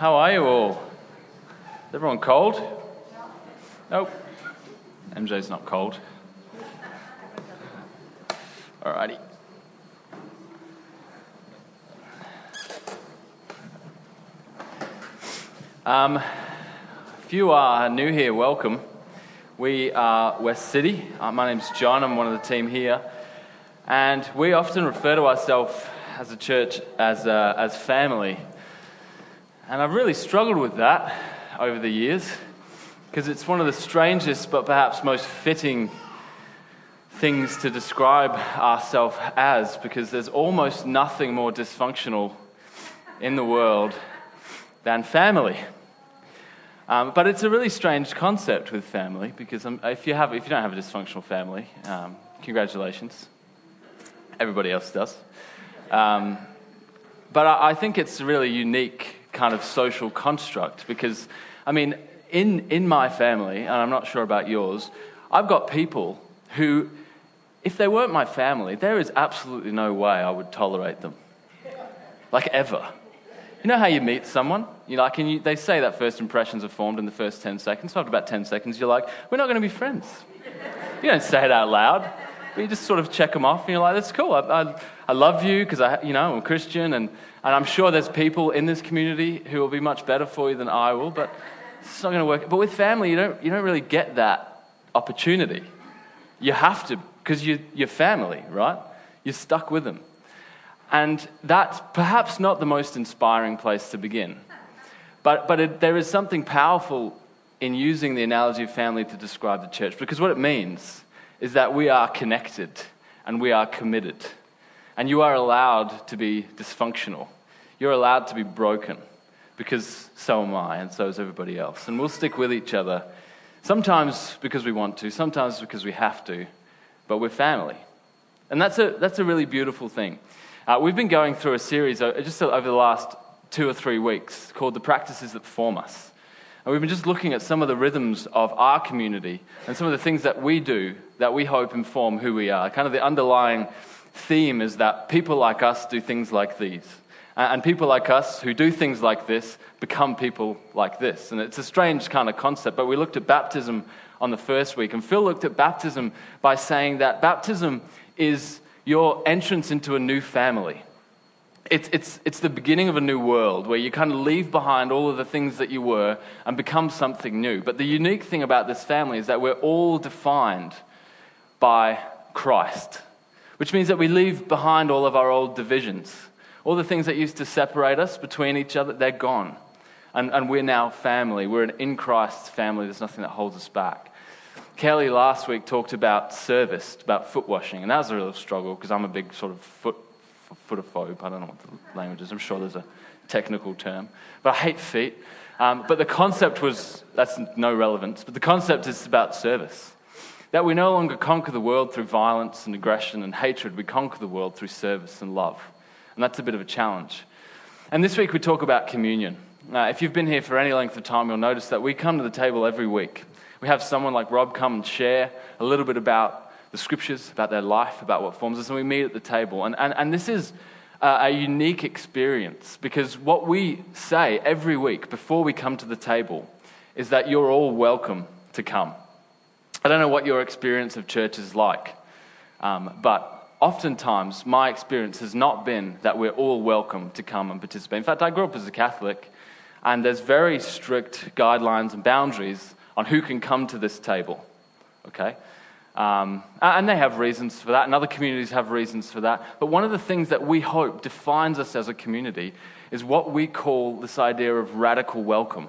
How are you all? Is everyone cold? Nope. MJ's not cold. Alrighty. If you are new here, welcome. We are West City. My name's John. I'm one of the team here. And we often refer to ourselves as a church as family. And I've really struggled with that over the years because it's one of the strangest but perhaps most fitting things to describe ourselves as, because there's almost nothing more dysfunctional in the world than family. But it's a really strange concept with family, because if you don't have a dysfunctional family, congratulations. Everybody else does. But I think it's a really unique kind of social construct, because, I mean, in my family, and I'm not sure about yours, I've got people who, if they weren't my family, there is absolutely no way I would tolerate them. Like, ever. You know how you meet someone? They say that first impressions are formed in the first 10 seconds. So after about 10 seconds, you're like, we're not going to be friends. You don't say it out loud, but you just sort of check them off, and you're like, that's cool. I love you because I'm a Christian, and I'm sure there's people in this community who will be much better for you than I will, but it's not going to work. But with family, you don't really get that opportunity. You have to, because you're family, right? You're stuck with them. And that's perhaps not the most inspiring place to begin. But there is something powerful in using the analogy of family to describe the church, because what it means is that we are connected and we are committed. And you are allowed to be dysfunctional. You're allowed to be broken, because so am I, and so is everybody else. And we'll stick with each other, sometimes because we want to, sometimes because we have to, but we're family. And that's a really beautiful thing. We've been going through a series just over the last 2 or 3 weeks called The Practices That Form Us. And we've been just looking at some of the rhythms of our community and some of the things that we do that we hope inform who we are. Kind of the underlying theme is that people like us do things like these. And people like us who do things like this become people like this. And it's a strange kind of concept, but we looked at baptism on the first week. And Phil looked at baptism by saying that baptism is your entrance into a new family. It's the beginning of a new world where you kind of leave behind all of the things that you were and become something new. But the unique thing about this family is that we're all defined by Christ, which means that we leave behind all of our old divisions. All the things that used to separate us between each other, they're gone. And we're now family. We're an in Christ family. There's nothing that holds us back. Kelly last week talked about service, about foot washing, and that was a real struggle because I'm a big sort of footophobe. I don't know what the language is. I'm sure there's a technical term. But I hate feet. But the concept that's no relevance, but the concept is about service. That we no longer conquer the world through violence and aggression and hatred. We conquer the world through service and love. And that's a bit of a challenge. And this week we talk about communion. If you've been here for any length of time, you'll notice that we come to the table every week. We have someone like Rob come and share a little bit about the scriptures, about their life, about what forms us, and we meet at the table. And this is a unique experience, because what we say every week before we come to the table is that you're all welcome to come. I don't know what your experience of church is like, but oftentimes my experience has not been that we're all welcome to come and participate. In fact, I grew up as a Catholic, and there's very strict guidelines and boundaries on who can come to this table, okay? And they have reasons for that, and other communities have reasons for that. But one of the things that we hope defines us as a community is what we call this idea of radical welcome.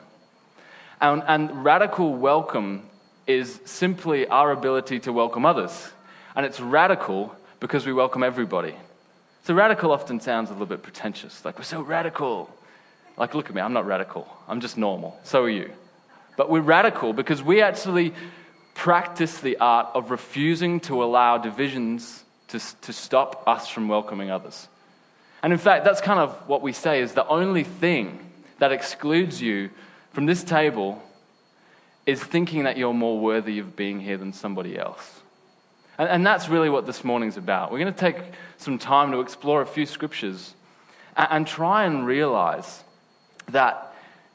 And radical welcome is simply our ability to welcome others. And it's radical because we welcome everybody. So radical often sounds a little bit pretentious, like we're so radical. Like, look at me, I'm not radical, I'm just normal, so are you. But we're radical because we actually practice the art of refusing to allow divisions to stop us from welcoming others. And in fact, that's kind of what we say is the only thing that excludes you from this table is thinking that you're more worthy of being here than somebody else. And that's really what this morning's about. We're going to take some time to explore a few scriptures and try and realize that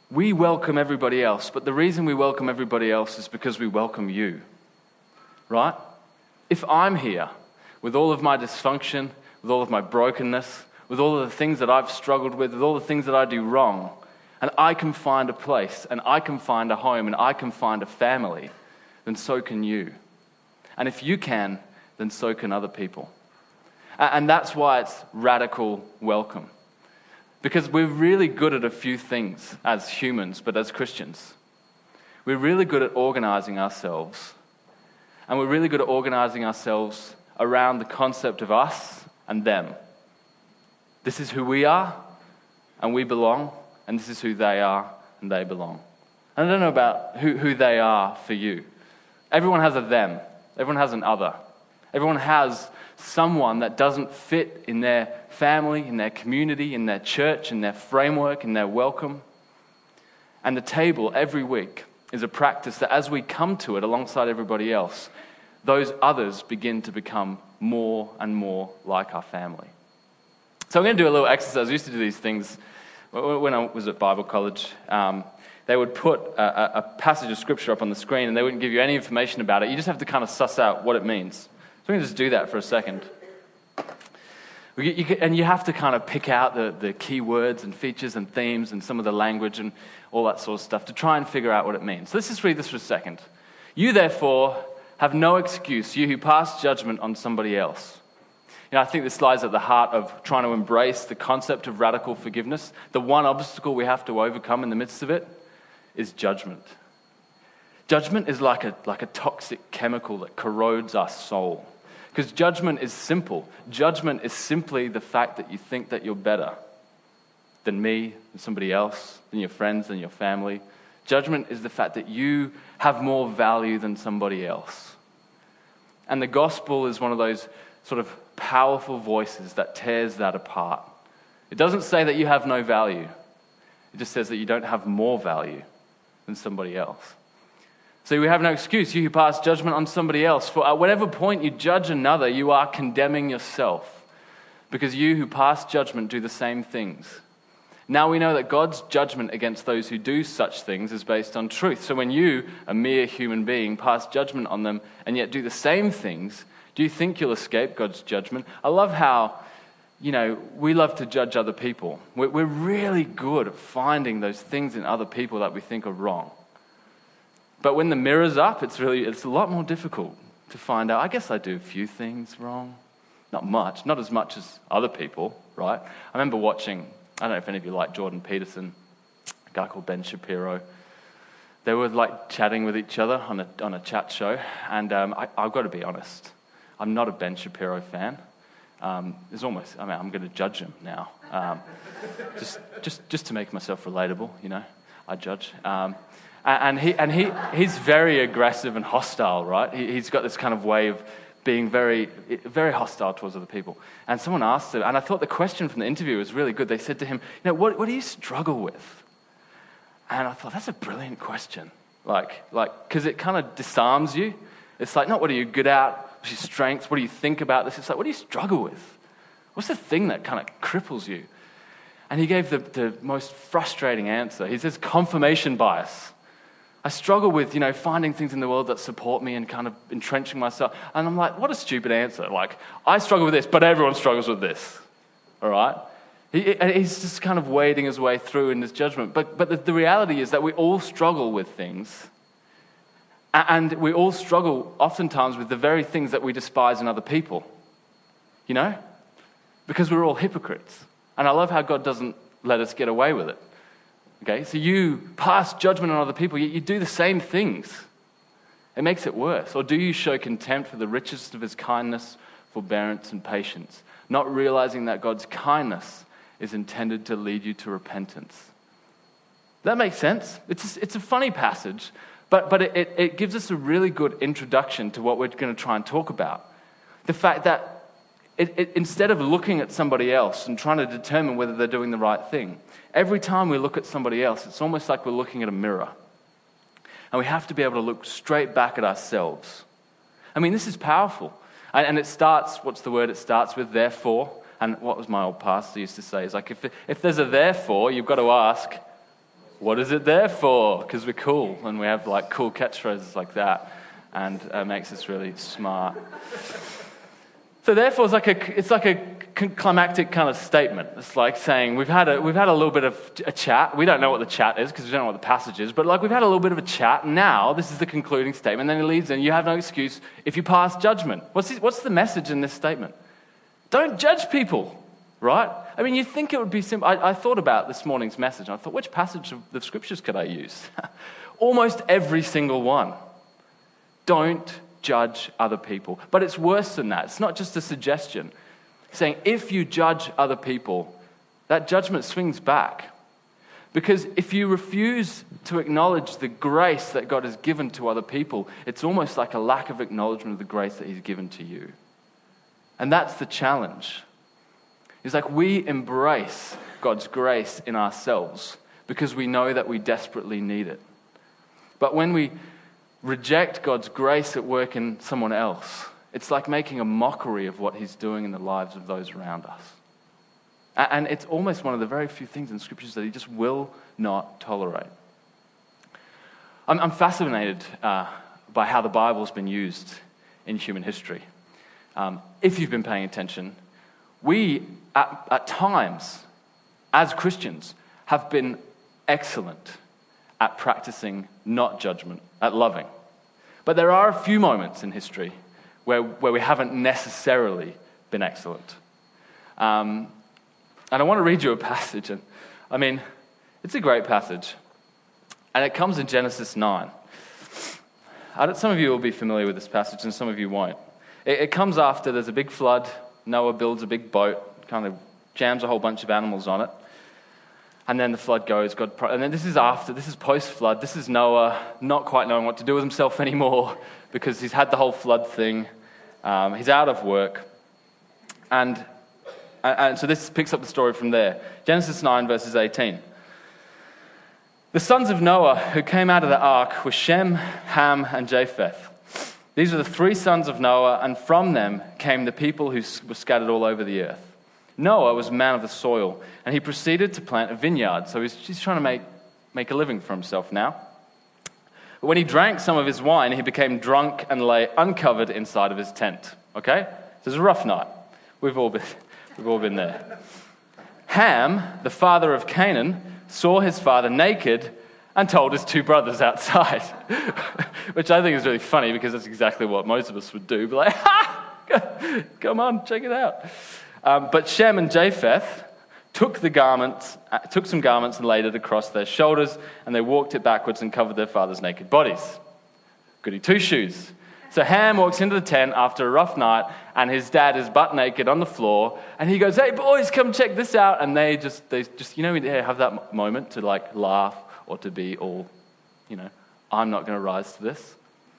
we welcome everybody else, but the reason we welcome everybody else is because we welcome you, right? If I'm here with all of my dysfunction, with all of my brokenness, with all of the things that I've struggled with all the things that I do wrong, and I can find a place, and I can find a home, and I can find a family, then so can you. And if you can, then so can other people. And that's why it's radical welcome. Because we're really good at a few things as humans, but as Christians. We're really good at organizing ourselves. And we're really good at organizing ourselves around the concept of us and them. This is who we are, and we belong, and this is who they are, and they belong. And I don't know about who they are for you. Everyone has a them. Everyone has an other. Everyone has someone that doesn't fit in their family, in their community, in their church, in their framework, in their welcome. And the table every week is a practice that as we come to it alongside everybody else, those others begin to become more and more like our family. So I'm going to do a little exercise. I used to do these things when I was at Bible college. They would put a passage of scripture up on the screen and they wouldn't give you any information about it. You just have to kind of suss out what it means. So we're going to just do that for a second. And you have to kind of pick out the key words and features and themes and some of the language and all that sort of stuff to try and figure out what it means. So let's just read this for a second. You therefore have no excuse, you who pass judgment on somebody else. You know, I think this lies at the heart of trying to embrace the concept of radical forgiveness. The one obstacle we have to overcome in the midst of it is judgment. Judgment is like a toxic chemical that corrodes our soul. Because judgment is simple. Judgment is simply the fact that you think that you're better than me, than somebody else, than your friends, than your family. Judgment is the fact that you have more value than somebody else. And the gospel is one of those sort of powerful voices that tears that apart. It doesn't say that you have no value. It just says that you don't have more value than somebody else. So we have no excuse, you who pass judgment on somebody else. For at whatever point you judge another, you are condemning yourself. Because you who pass judgment do the same things. Now we know that God's judgment against those who do such things is based on truth. So when you, a mere human being, pass judgment on them and yet do the same things, do you think you'll escape God's judgment? I love how, we love to judge other people. We're really good at finding those things in other people that we think are wrong. But when the mirror's up, it's a lot more difficult to find out. I guess I do a few things wrong. Not much, not as much as other people, right? I remember watching, I don't know if any of you like Jordan Peterson, a guy called Ben Shapiro. They were like chatting with each other on a chat show. And I've got to be honest, I'm not a Ben Shapiro fan. I'm going to judge him now. Just to make myself relatable, I judge. He's very aggressive and hostile, right? He's got this kind of way of being very, very hostile towards other people. And someone asked him, and I thought the question from the interview was really good. They said to him, what do you struggle with? And I thought, that's a brilliant question. Because it kind of disarms you. It's like, not what are you good at, what's your strengths, what do you think about this? It's like, what do you struggle with? What's the thing that kind of cripples you? And he gave the most frustrating answer. He says, confirmation bias. I struggle with, finding things in the world that support me and kind of entrenching myself. And I'm like, what a stupid answer. I struggle with this, but everyone struggles with this. All right? He's just kind of wading his way through in this judgment. But the reality is that we all struggle with things. And we all struggle oftentimes with the very things that we despise in other people. Because we're all hypocrites. And I love how God doesn't let us get away with it. Okay, so you pass judgment on other people, yet you do the same things. It makes it worse. Or do you show contempt for the richest of his kindness, forbearance, and patience, not realizing that God's kindness is intended to lead you to repentance? Does that make sense? It's a funny passage, but it gives us a really good introduction to what we're going to try and talk about. The fact that instead of looking at somebody else and trying to determine whether they're doing the right thing, every time we look at somebody else, it's almost like we're looking at a mirror. And we have to be able to look straight back at ourselves. I mean, this is powerful. And it starts, what's the word it starts with? Therefore. And what was my old pastor used to say is if there's a therefore, you've got to ask, what is it there for? Because we're cool and we have like cool catchphrases like that, and it makes us really smart. So therefore, it's like a climactic kind of statement. It's like saying we've had a little bit of a chat. We don't know what the chat is because we don't know what the passage is, but like we've had a little bit of a chat. Now this is the concluding statement. Then it leads in, you have no excuse if you pass judgment. What's the message in this statement? Don't judge people, right? I mean, you think it would be simple. I thought about this morning's message, and I thought, which passage of the scriptures could I use? Almost every single one. Don't judge other people. But it's worse than that. It's not just a suggestion. It's saying if you judge other people, that judgment swings back. Because if you refuse to acknowledge the grace that God has given to other people, it's almost like a lack of acknowledgement of the grace that he's given to you. And that's the challenge. It's like we embrace God's grace in ourselves because we know that we desperately need it. But when we reject God's grace at work in someone else, it's like making a mockery of what he's doing in the lives of those around us. And it's almost one of the very few things in scriptures that he just will not tolerate. I'm fascinated by how the Bible's been used in human history. If you've been paying attention, we at times, as Christians, have been excellent at practicing not judgment, at loving. But there are a few moments in history where we haven't necessarily been excellent. And I want to read you a passage. And I mean, it's a great passage. And it comes in Genesis 9. Some of you will be familiar with this passage and some of you won't. It comes after there's a big flood. Noah builds a big boat, kind of jams a whole bunch of animals on it. And then the flood goes. And then this is post-flood. This is Noah not quite knowing what to do with himself anymore because he's had the whole flood thing. He's out of work. And so this picks up the story from there. Genesis 9, verses 18. The sons of Noah who came out of the ark were Shem, Ham, and Japheth. These are the three sons of Noah, and from them came the people who were scattered all over the earth. Noah was a man of the soil, and he proceeded to plant a vineyard. So he's trying to make a living for himself now. But when he drank some of his wine, he became drunk and lay uncovered inside of his tent. Okay? So it was a rough night. We've all been there. Ham, the father of Canaan, saw his father naked and told his two brothers outside. Which I think is really funny because that's exactly what most of us would do. Be like, ha! Come on, check it out. But Shem and Japheth took some garments and laid it across their shoulders, and they walked it backwards and covered their father's naked bodies. Goody two shoes. So Ham walks into the tent after a rough night, and his dad is butt naked on the floor, and he goes, "Hey boys, come check this out." And they just have that moment to like laugh or to be all, I'm not going to rise to this.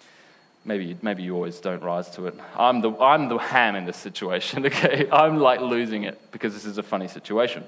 Maybe you always don't rise to it. I'm the Ham in this situation, okay? I'm like losing it because this is a funny situation.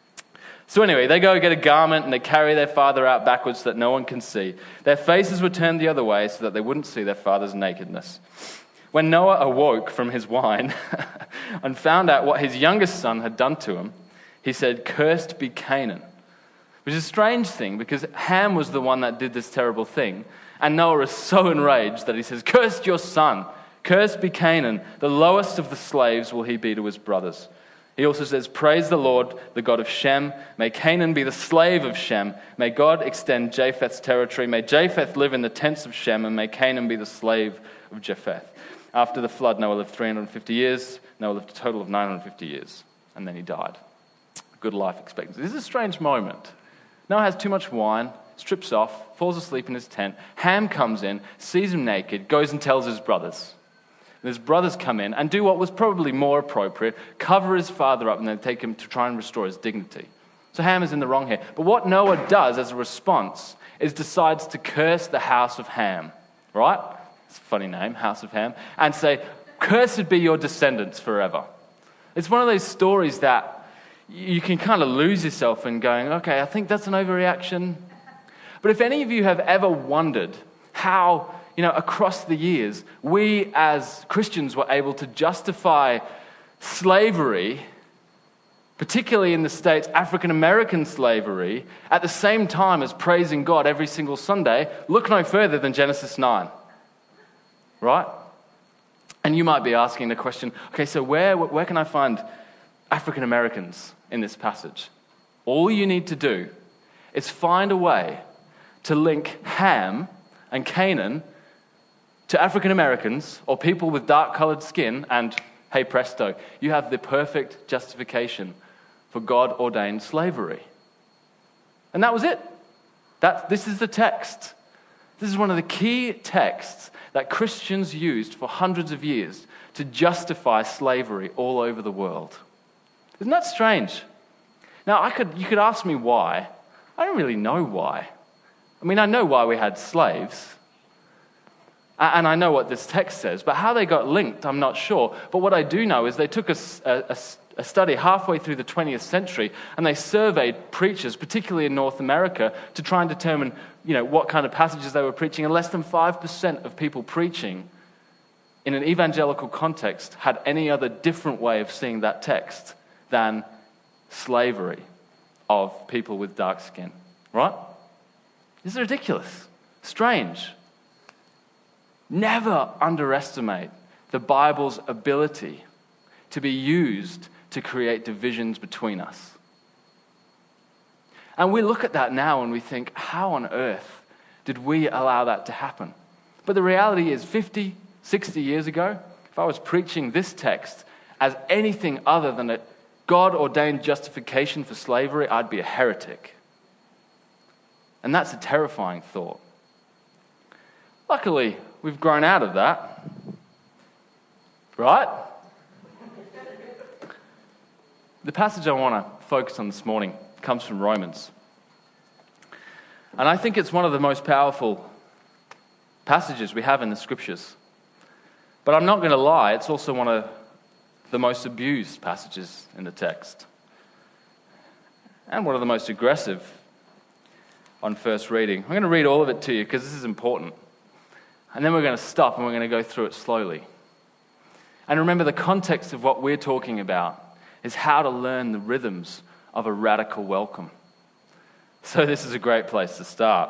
So anyway, they go get a garment and they carry their father out backwards so that no one can see. Their faces were turned the other way so that they wouldn't see their father's nakedness. When Noah awoke from his wine and found out what his youngest son had done to him, he said, "Cursed be Canaan." Which is a strange thing because Ham was the one that did this terrible thing. And Noah is so enraged that he says, "Cursed your son, cursed be Canaan, the lowest of the slaves will he be to his brothers." He also says, "Praise the Lord, the God of Shem. May Canaan be the slave of Shem. May God extend Japheth's territory. May Japheth live in the tents of Shem, and may Canaan be the slave of Japheth." After the flood, Noah lived 350 years. Noah lived a total of 950 years, and then he died. Good life expectancy. This is a strange moment. Noah has too much wine, strips off, falls asleep in his tent. Ham comes in, sees him naked, goes and tells his brothers. And his brothers come in and do what was probably more appropriate, cover his father up and then take him to try and restore his dignity. So Ham is in the wrong here. But what Noah does as a response is decides to curse the house of Ham, right? It's a funny name, House of Ham, and say, "Cursed be your descendants forever." It's one of those stories that you can kind of lose yourself in going, okay, I think that's an overreaction. But if any of you have ever wondered how, across the years, we as Christians were able to justify slavery particularly in the States, African American slavery, at the same time as praising God every single Sunday, look no further than Genesis 9. Right? And you might be asking the question, okay, so where can I find African Americans in this passage? All you need to do is find a way to link Ham and Canaan to African Americans or people with dark-colored skin, and hey presto, you have the perfect justification for God-ordained slavery. And that was it. This is the text. This is one of the key texts that Christians used for hundreds of years to justify slavery all over the world. Isn't that strange? Now, you could ask me why. I don't really know why. I mean, I know why we had slaves, and I know what this text says, but how they got linked, I'm not sure. But what I do know is they took a study halfway through the 20th century, and they surveyed preachers, particularly in North America, to try and determine, what kind of passages they were preaching, and less than 5% of people preaching in an evangelical context had any other different way of seeing that text than slavery of people with dark skin. Right? This is ridiculous. Strange. Never underestimate the Bible's ability to be used to create divisions between us. And we look at that now and we think, how on earth did we allow that to happen? But the reality is 50, 60 years ago, if I was preaching this text as anything other than a God-ordained justification for slavery, I'd be a heretic. And that's a terrifying thought. Luckily, we've grown out of that. Right? The passage I want to focus on this morning comes from Romans. And I think it's one of the most powerful passages we have in the Scriptures. But I'm not going to lie, it's also one of the most abused passages in the text. And one of the most aggressive on first reading. I'm going to read all of it to you because this is important. And then we're going to stop and we're going to go through it slowly. And remember, the context of what we're talking about is how to learn the rhythms of a radical welcome. So this is a great place to start.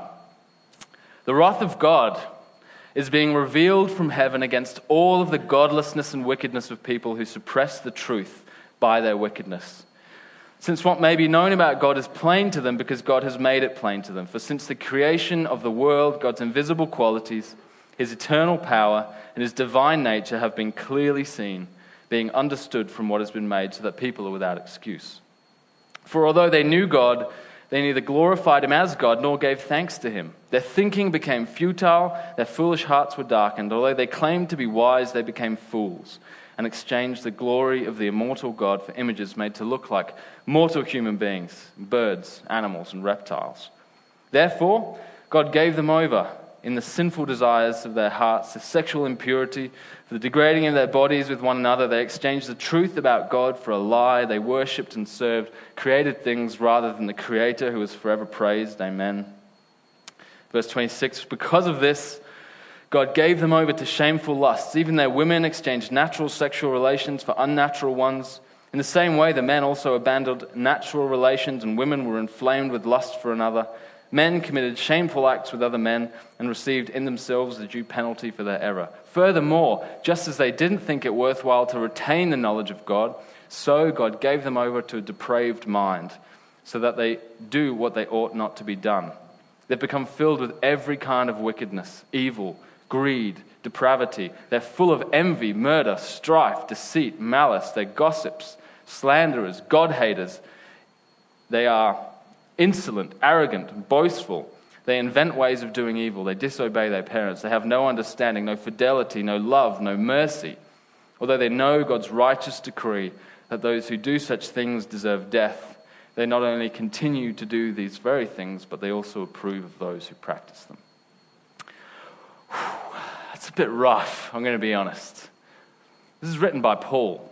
The wrath of God is being revealed from heaven against all of the godlessness and wickedness of people who suppress the truth by their wickedness. Since what may be known about God is plain to them because God has made it plain to them. For since the creation of the world, God's invisible qualities, his eternal power, and his divine nature have been clearly seen, being understood from what has been made, so that people are without excuse. For although they knew God, they neither glorified him as God nor gave thanks to him. Their thinking became futile, their foolish hearts were darkened. Although they claimed to be wise, they became fools and exchanged the glory of the immortal God for images made to look like mortal human beings, birds, animals, and reptiles. Therefore, God gave them over in the sinful desires of their hearts, to sexual impurity, for the degrading of their bodies with one another. They exchanged the truth about God for a lie. They worshipped and served created things rather than the Creator, who is forever praised. Amen. Verse 26, because of this, God gave them over to shameful lusts. Even their women exchanged natural sexual relations for unnatural ones. In the same way, the men also abandoned natural relations, and women were inflamed with lust for another. Men committed shameful acts with other men and received in themselves the due penalty for their error. Furthermore, just as they didn't think it worthwhile to retain the knowledge of God, so God gave them over to a depraved mind, so that they do what they ought not to be done. They've become filled with every kind of wickedness, evil, greed, depravity. They're full of envy, murder, strife, deceit, malice. They're gossips, slanderers, God-haters. They are insolent, arrogant, boastful. They invent ways of doing evil. They disobey their parents. They have no understanding, no fidelity, no love, no mercy. Although they know God's righteous decree that those who do such things deserve death, they not only continue to do these very things, but they also approve of those who practice them. That's a bit rough, I'm going to be honest. This is written by Paul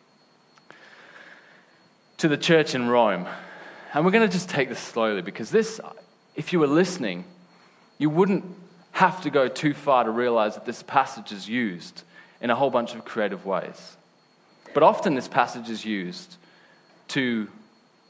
to the church in Rome. And we're going to just take this slowly, because this, if you were listening, you wouldn't have to go too far to realize that this passage is used in a whole bunch of creative ways. But often this passage is used to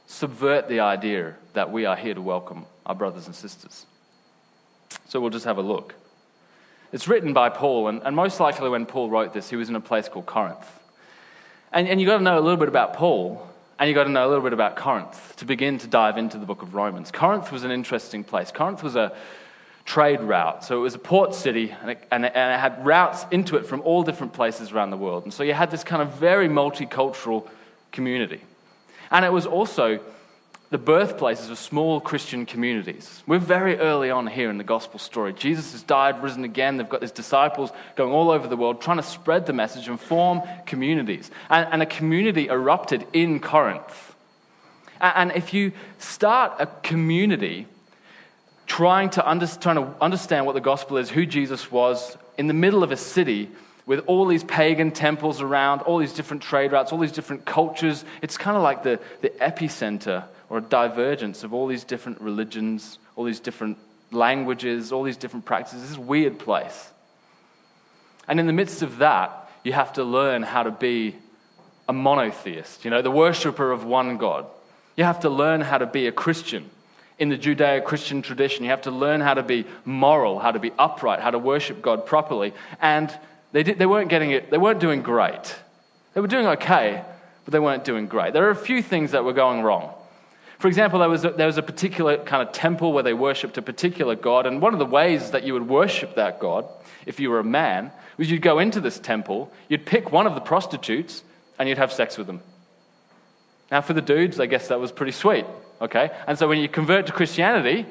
subvert the idea that we are here to welcome our brothers and sisters. So we'll just have a look. It's written by Paul, and most likely when Paul wrote this, he was in a place called Corinth. And you've got to know a little bit about Paul, and you've got to know a little bit about Corinth to begin to dive into the book of Romans. Corinth was an interesting place. Corinth was a trade route. So it was a port city, and it had routes into it from all different places around the world. And so you had this kind of very multicultural community. And it was also the birthplaces of small Christian communities. We're very early on here in the gospel story. Jesus has died, risen again. They've got his disciples going all over the world trying to spread the message and form communities. And a community erupted in Corinth. And if you start a community trying to understand what the gospel is, who Jesus was, in the middle of a city with all these pagan temples around, all these different trade routes, all these different cultures, it's kind of like the epicenter or a divergence of all these different religions, all these different languages, all these different practices. This is a weird place. And in the midst of that, you have to learn how to be a monotheist, the worshiper of one God. You have to learn how to be a Christian. In the Judeo-Christian tradition, you have to learn how to be moral, how to be upright, how to worship God properly. And they weren't getting it. They weren't doing great. They were doing okay, but they weren't doing great. There are a few things that were going wrong. For example, there was a particular kind of temple where they worshipped a particular god, and one of the ways that you would worship that god, if you were a man, was you'd go into this temple, you'd pick one of the prostitutes, and you'd have sex with them. Now, for the dudes, I guess that was pretty sweet, okay? And so when you convert to Christianity,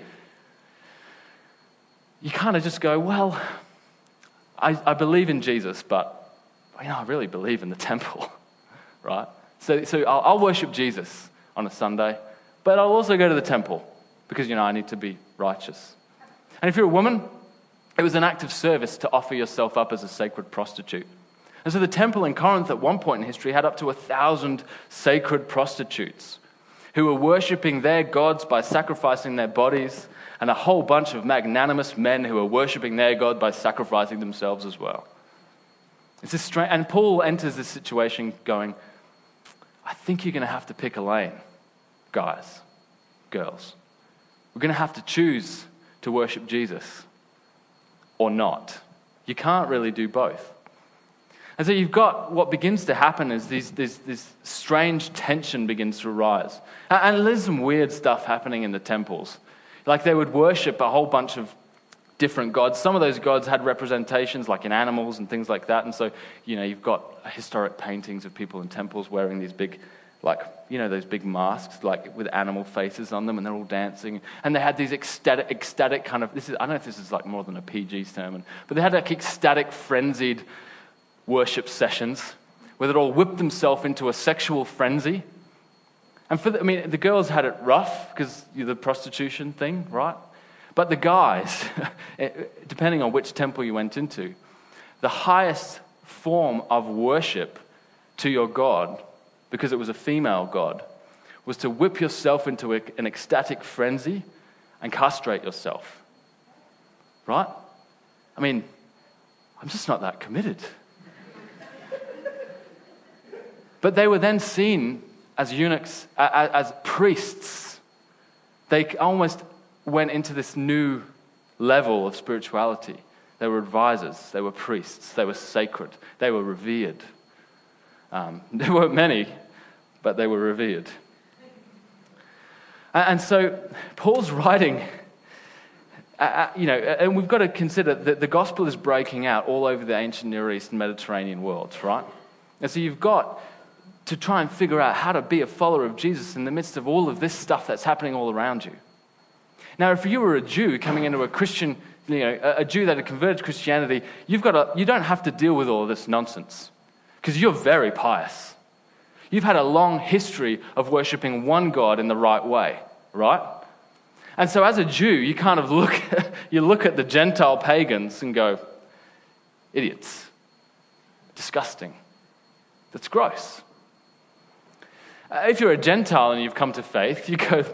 you kind of just go, well, I believe in Jesus, but I really believe in the temple, right? So I'll worship Jesus on a Sunday, but I'll also go to the temple because, I need to be righteous. And if you're a woman, it was an act of service to offer yourself up as a sacred prostitute. And so the temple in Corinth at one point in history had up to 1,000 sacred prostitutes who were worshipping their gods by sacrificing their bodies, and a whole bunch of magnanimous men who were worshipping their God by sacrificing themselves as well. It's this strange, and Paul enters this situation going, I think you're going to have to pick a lane, guys, girls. We're going to have to choose to worship Jesus or not. You can't really do both. And so you've got what begins to happen is this strange tension begins to arise. And there's some weird stuff happening in the temples. Like they would worship a whole bunch of different gods. Some of those gods had representations like in animals and things like that. And so, you've got historic paintings of people in temples wearing these big, those big masks, like with animal faces on them, and they're all dancing. And they had these ecstatic kind of, I don't know if this is like more than a PG sermon, but they had like ecstatic, frenzied worship sessions where they'd all whip themselves into a sexual frenzy. And the girls had it rough because the prostitution thing, right? But the guys, depending on which temple you went into, the highest form of worship to your God, because it was a female god, was to whip yourself into an ecstatic frenzy and castrate yourself. Right? I'm just not that committed. But they were then seen as eunuchs, as priests. They almost went into this new level of spirituality. They were advisors, they were priests, they were sacred, they were revered. There weren't many, but they were revered. And so Paul's writing, and we've got to consider that the gospel is breaking out all over the ancient Near East and Mediterranean worlds, right? And so you've got to try and figure out how to be a follower of Jesus in the midst of all of this stuff that's happening all around you. Now, if you were a Jew coming into a Christian, a Jew that had converted to Christianity, you don't have to deal with all of this nonsense because you're very pious. You've had a long history of worshiping one God in the right way, right? And so as a Jew, you kind of look at the Gentile pagans and go, idiots, disgusting, that's gross. If you're a Gentile and you've come to faith, you go,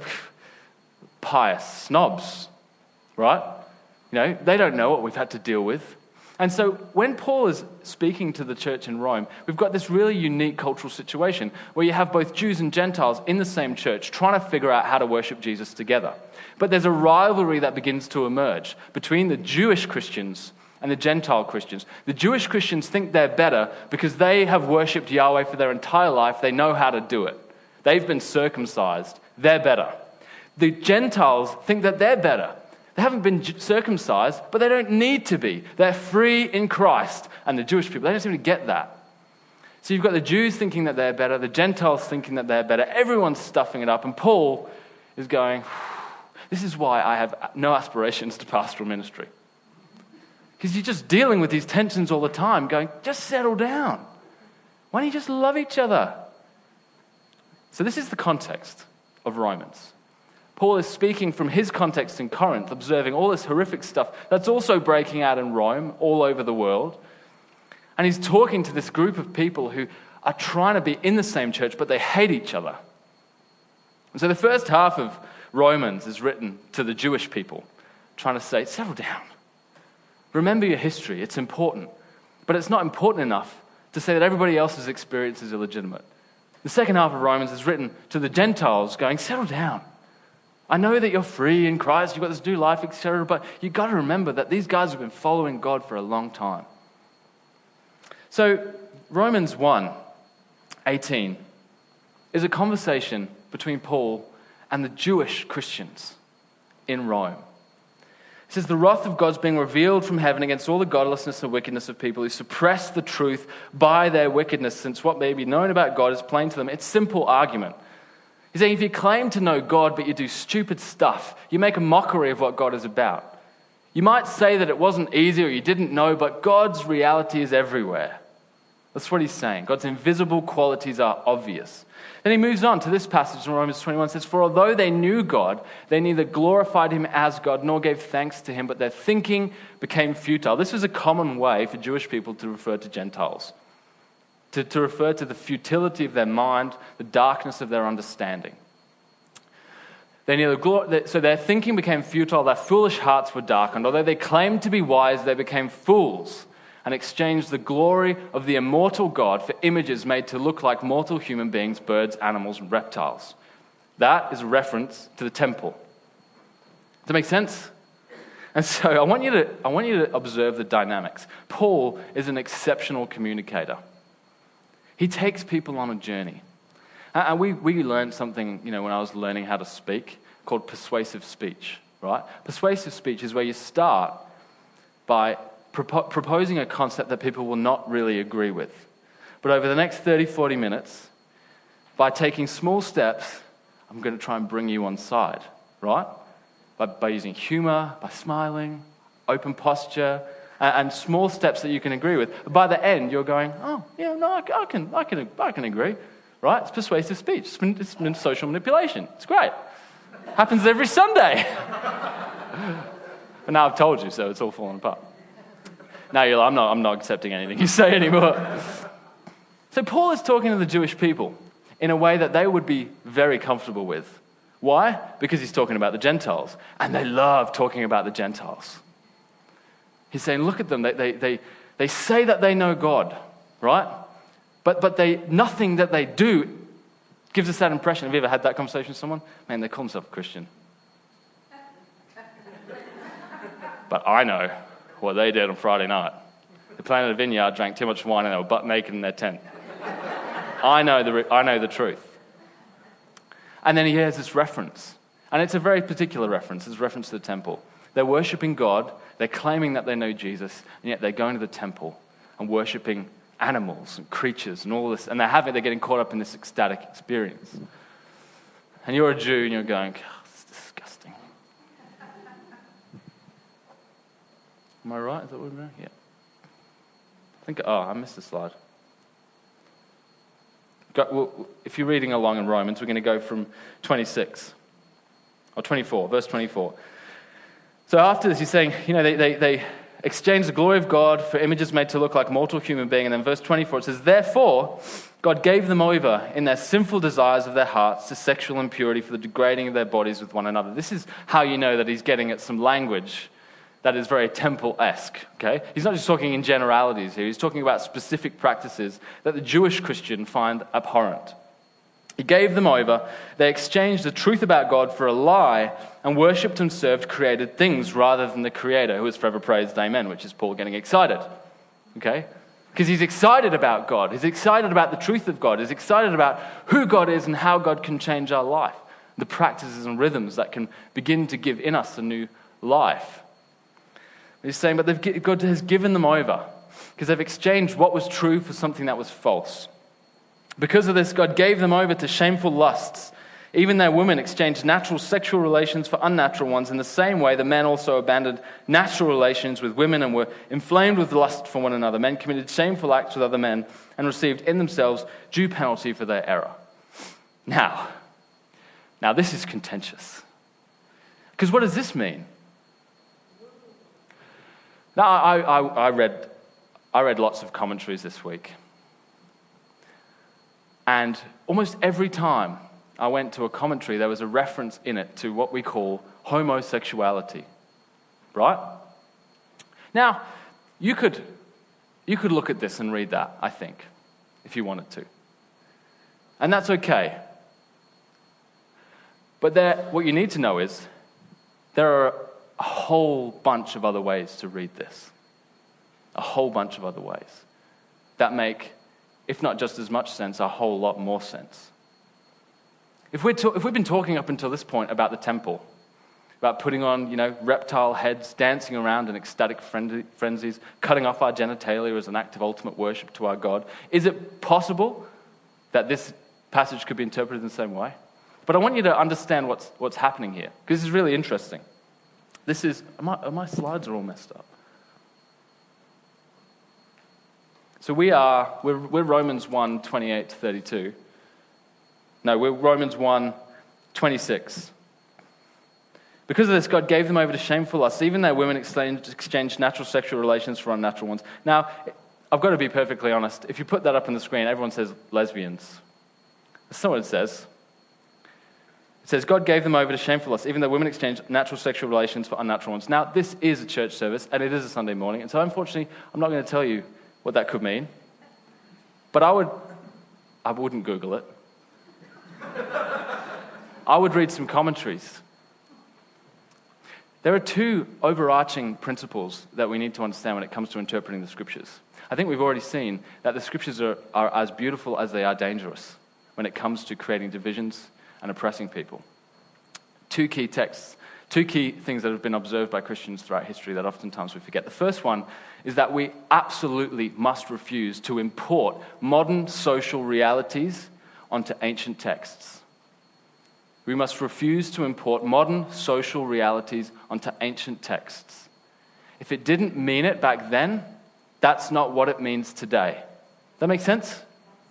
pious snobs, right? They don't know what we've had to deal with. And so when Paul is speaking to the church in Rome, we've got this really unique cultural situation where you have both Jews and Gentiles in the same church trying to figure out how to worship Jesus together. But there's a rivalry that begins to emerge between the Jewish Christians and the Gentile Christians. The Jewish Christians think they're better because they have worshipped Yahweh for their entire life. They know how to do it. They've been circumcised. They're better. The Gentiles think that they're better. They haven't been circumcised, but they don't need to be. They're free in Christ. And the Jewish people, they don't seem to get that. So you've got the Jews thinking that they're better, the Gentiles thinking that they're better. Everyone's stuffing it up. And Paul is going, this is why I have no aspirations to pastoral ministry. Because you're just dealing with these tensions all the time, going, just settle down. Why don't you just love each other? So this is the context of Romans. Paul is speaking from his context in Corinth, observing all this horrific stuff that's also breaking out in Rome, all over the world. And he's talking to this group of people who are trying to be in the same church, but they hate each other. And so the first half of Romans is written to the Jewish people, trying to say, settle down. Remember your history, it's important. But it's not important enough to say that everybody else's experience is illegitimate. The second half of Romans is written to the Gentiles, going, settle down. I know that you're free in Christ, you've got this new life, etc., but you've got to remember that these guys have been following God for a long time. So Romans 1:18 is a conversation between Paul and the Jewish Christians in Rome. It says, the wrath of God's being revealed from heaven against all the godlessness and wickedness of people who suppress the truth by their wickedness, since what may be known about God is plain to them. It's simple argument. He's saying if you claim to know God but you do stupid stuff, you make a mockery of what God is about. You might say that it wasn't easy or you didn't know, but God's reality is everywhere. That's what he's saying. God's invisible qualities are obvious. Then he moves on to this passage in Romans 21. It says, for although they knew God, they neither glorified him as God nor gave thanks to him, but their thinking became futile. This was a common way for Jewish people to refer to Gentiles. To refer to the futility of their mind, the darkness of their understanding. So their thinking became futile, their foolish hearts were darkened. Although they claimed to be wise, they became fools and exchanged the glory of the immortal God for images made to look like mortal human beings, birds, animals, and reptiles. That is a reference to the temple. Does that make sense? And so I want you to observe the dynamics. Paul is an exceptional communicator. He takes people on a journey. And we learned something, when I was learning how to speak, called persuasive speech, right? Persuasive speech is where you start by proposing a concept that people will not really agree with. But over the next 30, 40 minutes, by taking small steps, I'm going to try and bring you on side, right? By using humor, by smiling, open posture, and small steps that you can agree with. By the end, you're going, oh, yeah, no, I can agree, right? It's persuasive speech. It's social manipulation. It's great. Happens every Sunday. But now I've told you, so it's all falling apart. Now you're like, I'm not accepting anything you say anymore. So Paul is talking to the Jewish people in a way that they would be very comfortable with. Why? Because he's talking about the Gentiles. And they love talking about the Gentiles. He's saying, look at them. They say that they know God, right? But nothing that they do gives us that impression. Have you ever had that conversation with someone? Man, they call themselves a Christian. But I know what they did on Friday night. They planted a vineyard, drank too much wine, and they were butt naked in their tent. I know the truth. And then he has this reference. And it's a very particular reference. It's a reference to the temple. They're worshipping God. They're claiming that they know Jesus. And yet they're going to the temple and worshipping animals and creatures and all this. And they're getting caught up in this ecstatic experience. And you're a Jew and you're going, oh, this is disgusting. Am I right? Is that what we're doing? Yeah. I missed a slide. If you're reading along in Romans, we're going to go from 26 or 24, verse 24. So after this, he's saying, they exchange the glory of God for images made to look like mortal human being. And then verse 24, it says, therefore, God gave them over in their sinful desires of their hearts to sexual impurity for the degrading of their bodies with one another. This is how you know that he's getting at some language that is very temple-esque, okay? He's not just talking in generalities here. He's talking about specific practices that the Jewish Christian find abhorrent. He gave them over. They exchanged the truth about God for a lie and worshipped and served created things rather than the Creator, who is forever praised, amen, which is Paul getting excited, okay? Because he's excited about God. He's excited about the truth of God. He's excited about who God is and how God can change our life, the practices and rhythms that can begin to give in us a new life. He's saying, but God has given them over because they've exchanged what was true for something that was false. Because of this, God gave them over to shameful lusts. Even their women exchanged natural sexual relations for unnatural ones. In the same way, the men also abandoned natural relations with women and were inflamed with lust for one another. Men committed shameful acts with other men and received in themselves due penalty for their error. Now this is contentious. Because what does this mean? Now, I read lots of commentaries this week. And almost every time I went to a commentary, there was a reference in it to what we call homosexuality. Right? Now, you could look at this and read that, I think, if you wanted to. And that's okay. But what you need to know is there are a whole bunch of other ways to read this. A whole bunch of other ways that make, if not just as much sense, a whole lot more sense. If we've been talking up until this point about the temple, about putting on, reptile heads, dancing around in ecstatic frenzies, cutting off our genitalia as an act of ultimate worship to our God, is it possible that this passage could be interpreted in the same way? But I want you to understand what's happening here, because this is really interesting. This is, my slides are all messed up. So we're Romans 1, 28 to 32. No, we're Romans 1, 26. Because of this, God gave them over to shameful lusts. Even their women exchanged natural sexual relations for unnatural ones. Now, I've got to be perfectly honest. If you put that up on the screen, everyone says lesbians. That's not what it says. It says, God gave them over to shameful lusts. Even though women exchanged natural sexual relations for unnatural ones. Now, this is a church service, and it is a Sunday morning. And so, unfortunately, I'm not going to tell you what that could mean. But I wouldn't Google it. I would read some commentaries. There are two overarching principles that we need to understand when it comes to interpreting the Scriptures. I think we've already seen that the Scriptures are as beautiful as they are dangerous when it comes to creating divisions and oppressing people. Two key texts, two key things that have been observed by Christians throughout history that oftentimes we forget. The first one is that we absolutely must refuse to import modern social realities onto ancient texts. We must refuse to import modern social realities onto ancient texts. If it didn't mean it back then, that's not what it means today. That make sense?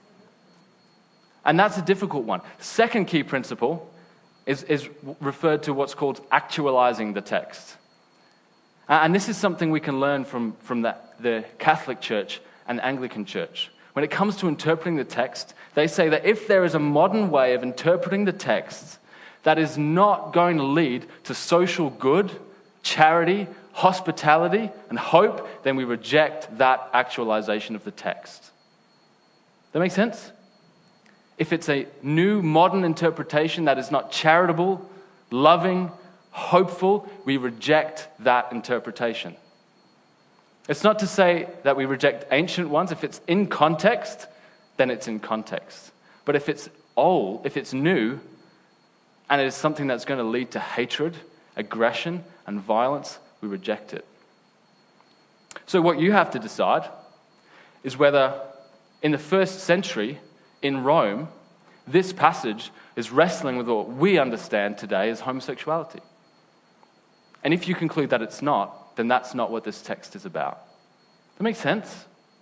And that's a difficult one. Second key principle is referred to what's called actualizing the text. And this is something we can learn from the Catholic Church and the Anglican Church. When it comes to interpreting the text, they say that if there is a modern way of interpreting the text that is not going to lead to social good, charity, hospitality, and hope, then we reject that actualization of the text. That make sense? If it's a new modern interpretation that is not charitable, loving, hopeful, we reject that interpretation. It's not to say that we reject ancient ones. If it's in context, then it's in context. But if it's old, if it's new, and it is something that's going to lead to hatred, aggression, and violence, we reject it. So what you have to decide is whether in the first century in Rome, this passage is wrestling with what we understand today as homosexuality. And if you conclude that it's not, then that's not what this text is about. That makes sense?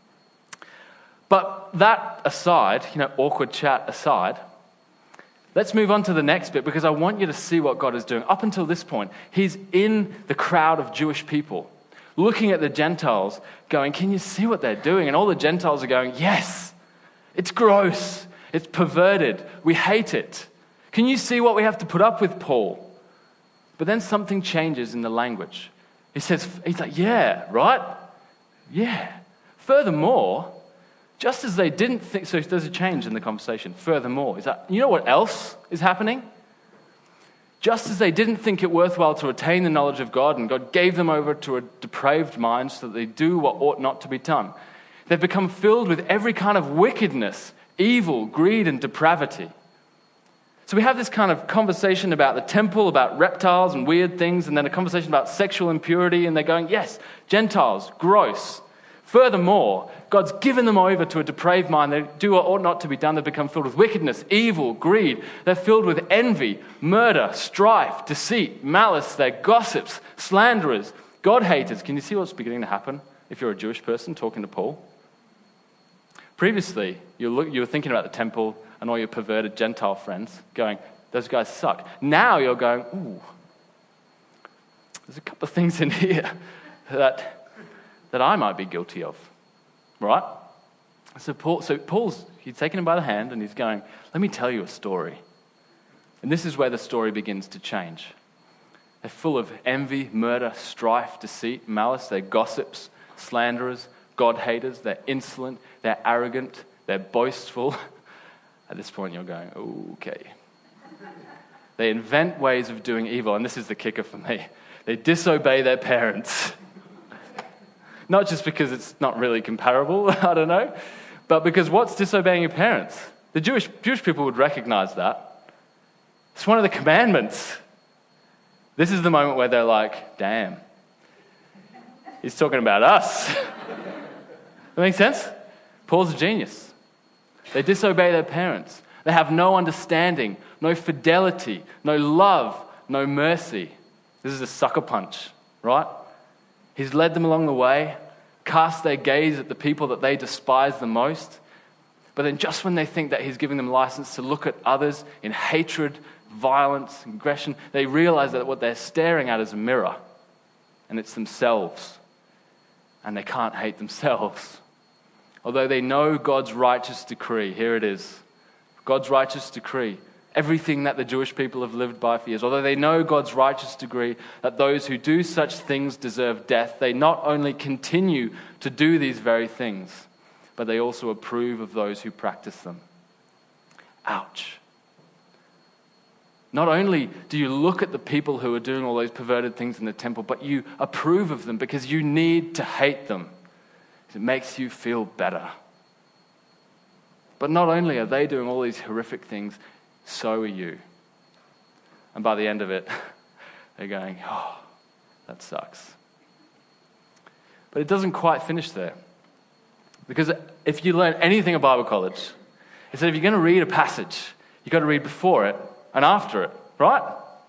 But that aside, awkward chat aside, let's move on to the next bit, because I want you to see what God is doing. Up until this point, he's in the crowd of Jewish people, looking at the Gentiles, going, can you see what they're doing? And all the Gentiles are going, yes, it's gross, it's perverted, we hate it. Can you see what we have to put up with, Paul? But then something changes in the language. He's like, yeah, right? Yeah. Furthermore, just as they didn't think, so there's a change in the conversation. Furthermore, you know what else is happening? Just as they didn't think it worthwhile to attain the knowledge of God, and God gave them over to a depraved mind so that they do what ought not to be done, they've become filled with every kind of wickedness, evil, greed, and depravity. So we have this kind of conversation about the temple, about reptiles and weird things, and then a conversation about sexual impurity, and they're going, yes, Gentiles, gross. Furthermore, God's given them over to a depraved mind. They do what ought not to be done. They become filled with wickedness, evil, greed. They're filled with envy, murder, strife, deceit, malice. They're gossips, slanderers, God-haters. Can you see what's beginning to happen if you're a Jewish person talking to Paul? Previously, you were thinking about the temple and all your perverted Gentile friends, going, those guys suck. Now you're going, ooh, there's a couple of things in here that I might be guilty of, right? So Paul's taking him by the hand and he's going, let me tell you a story. And this is where the story begins to change. They're full of envy, murder, strife, deceit, malice. They're gossips, slanderers, God-haters. They're insolent, they're arrogant, they're boastful. At this point you're going, okay. They invent ways of doing evil, and this is the kicker for me. They disobey their parents. Not just because it's not really comparable, I don't know, but because what's disobeying your parents? The Jewish people would recognize that. It's one of the commandments. This is the moment where they're like, damn, he's talking about us. That makes sense? Paul's a genius. They disobey their parents. They have no understanding, no fidelity, no love, no mercy. This is a sucker punch, right? He's led them along the way, cast their gaze at the people that they despise the most. But then just when they think that he's giving them license to look at others in hatred, violence, aggression, they realize that what they're staring at is a mirror. And it's themselves. And they can't hate themselves. Although they know God's righteous decree, here it is. God's righteous decree. Everything that the Jewish people have lived by for years. Although they know God's righteous decree that those who do such things deserve death, they not only continue to do these very things, but they also approve of those who practice them. Ouch. Not only do you look at the people who are doing all those perverted things in the temple, but you approve of them because you need to hate them. It makes you feel better. But not only are they doing all these horrific things, so are you. And by the end of it, they're going, oh, that sucks. But it doesn't quite finish there. Because if you learn anything at Bible college, it's that if you're going to read a passage, you've got to read before it and after it, right?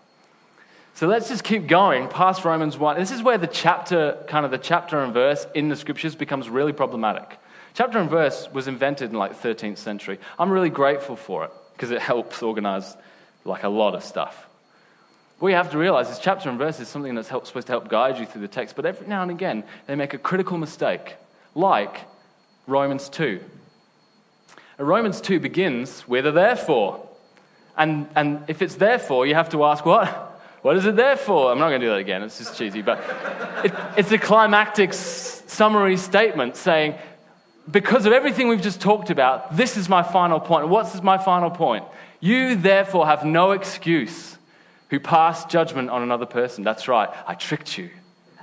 So let's just keep going past Romans 1. This is where the chapter and verse in the scriptures becomes really problematic. Chapter and verse was invented in like 13th century. I'm really grateful for it because it helps organize like a lot of stuff. What you have to realize is chapter and verse is something that's supposed to help guide you through the text, but every now and again they make a critical mistake, like Romans 2. And Romans 2 begins with a therefore. And if it's therefore, you have to ask what? What is it there for? I'm not going to do that again. It's just cheesy. But it's a climactic summary statement saying, because of everything we've just talked about, this is my final point. What's my final point? You therefore have no excuse who pass judgment on another person. That's right. I tricked you.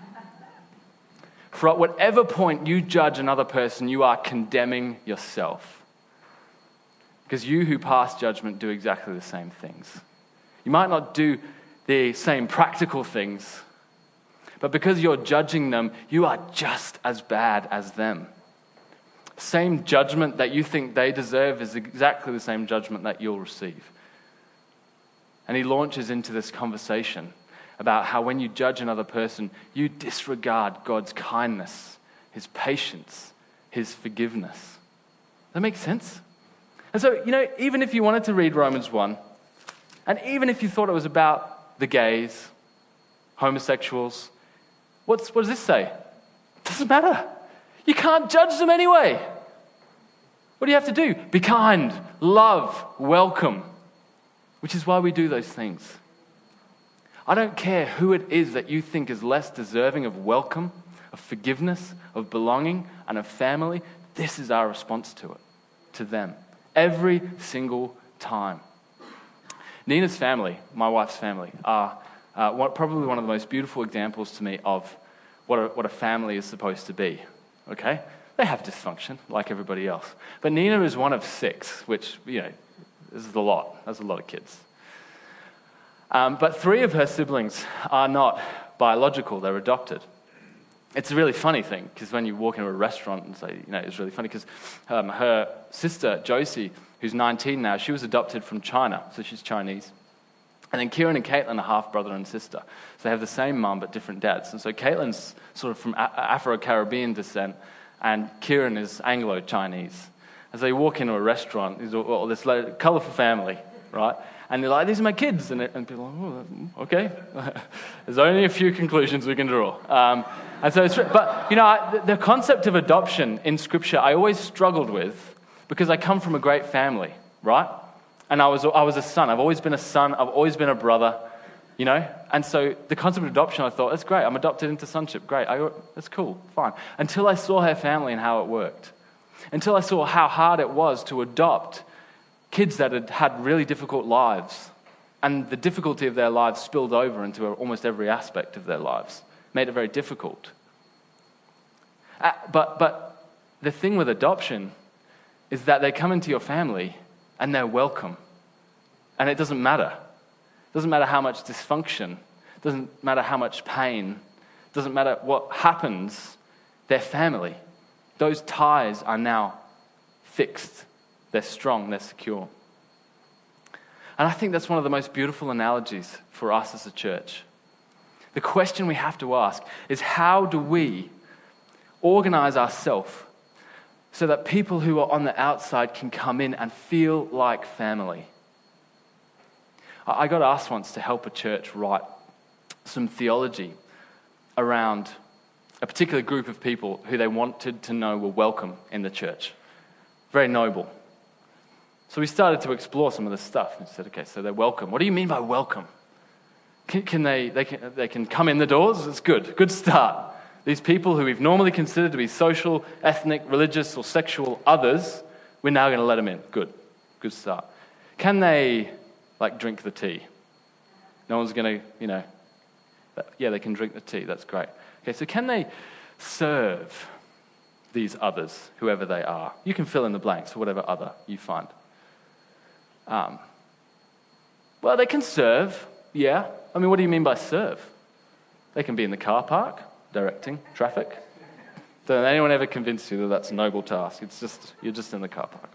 For at whatever point you judge another person, you are condemning yourself. Because you who pass judgment do exactly the same things. You might not do the same practical things, but because you're judging them, you are just as bad as them. The same judgment that you think they deserve is exactly the same judgment that you'll receive. And he launches into this conversation about how when you judge another person, you disregard God's kindness, his patience, his forgiveness. Does that make sense? And so, even if you wanted to read Romans 1, and even if you thought it was about the gays, homosexuals, what does this say? It doesn't matter. You can't judge them anyway. What do you have to do? Be kind, love, welcome, which is why we do those things. I don't care who it is that you think is less deserving of welcome, of forgiveness, of belonging, and of family. This is our response to it, to them, every single time. Nina's family, my wife's family, are probably one of the most beautiful examples to me of what a family is supposed to be, okay? They have dysfunction, like everybody else. But Nina is one of 6, which, is a lot. That's a lot of kids. But 3 of her siblings are not biological, they're adopted. It's a really funny thing, because when you walk into a restaurant and say, it's really funny, because her sister, Josie, who's 19 now, she was adopted from China, so she's Chinese. And then Kieran and Caitlin are half brother and sister. So they have the same mum, but different dads. And so Caitlin's sort of from Afro-Caribbean descent, and Kieran is Anglo-Chinese. As they walk into a restaurant, there's all this colourful family, right? And they're like, these are my kids. And people are like, oh, okay. There's only a few conclusions we can draw. And so the concept of adoption in Scripture, I always struggled with because I come from a great family, right? And I was a son. I've always been a son. I've always been a brother, And so the concept of adoption, I thought, that's great. I'm adopted into sonship. Great. That's cool. Fine. Until I saw her family and how it worked. Until I saw how hard it was to adopt kids that had had really difficult lives. And the difficulty of their lives spilled over into almost every aspect of their lives. Made it very difficult. But the thing with adoption is that they come into your family and they're welcome. And it doesn't matter. It doesn't matter how much dysfunction. It doesn't matter how much pain. It doesn't matter what happens. They're family. Those ties are now fixed. They're strong. They're secure. And I think that's one of the most beautiful analogies for us as a church. The question we have to ask is, how do we organize ourselves so that people who are on the outside can come in and feel like family? I got asked once to help a church write some theology around a particular group of people who they wanted to know were welcome in the church. Very noble. So we started to explore some of this stuff and said, okay, so they're welcome. What do you mean by welcome? Can they can come in the doors? It's good. Good start. These people who we've normally considered to be social, ethnic, religious, or sexual others, we're now going to let them in. Good. Good start. Can they, drink the tea? No one's going to, yeah, they can drink the tea. That's great. Okay, so can they serve these others, whoever they are? You can fill in the blanks for whatever other you find. Well, they can serve, yeah. I mean, what do you mean by serve? They can be in the car park, directing traffic. Don't anyone ever convince you that that's a noble task? It's just, you're just in the car park.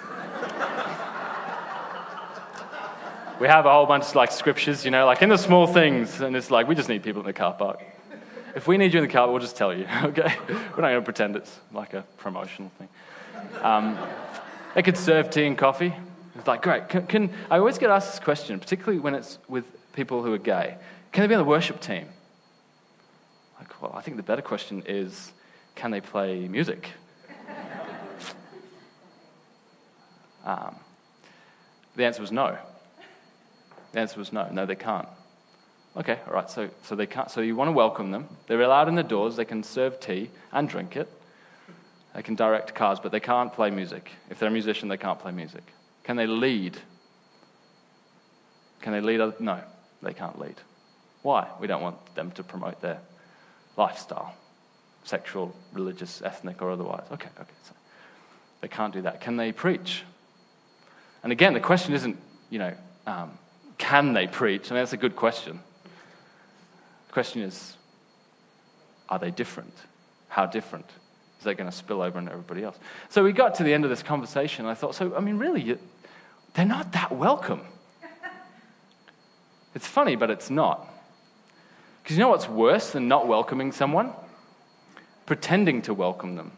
We have a whole bunch of scriptures, in the small things, and it's we just need people in the car park. If we need you in the car, we'll just tell you, okay? We're not going to pretend it's like a promotional thing. They could serve tea and coffee. It's great. I always get asked this question, particularly when it's with people who are gay. Can they be on the worship team? Well, I think the better question is, can they play music? The answer was no. The answer was no. No, they can't. Okay, all right, so they can't. So you want to welcome them. They're allowed in the doors. They can serve tea and drink it. They can direct cars, but they can't play music. If they're a musician, they can't play music. Can they lead? Can they lead? No, they can't lead. Why? We don't want them to promote their lifestyle, sexual, religious, ethnic, or otherwise. Okay, so they can't do that. Can they preach? And again, the question isn't, can they preach? I mean, that's a good question. The question is, are they different? How different? Is that going to spill over into everybody else? So we got to the end of this conversation, and I thought, really, they're not that welcome. It's funny, but it's not. Because you know what's worse than not welcoming someone? Pretending to welcome them.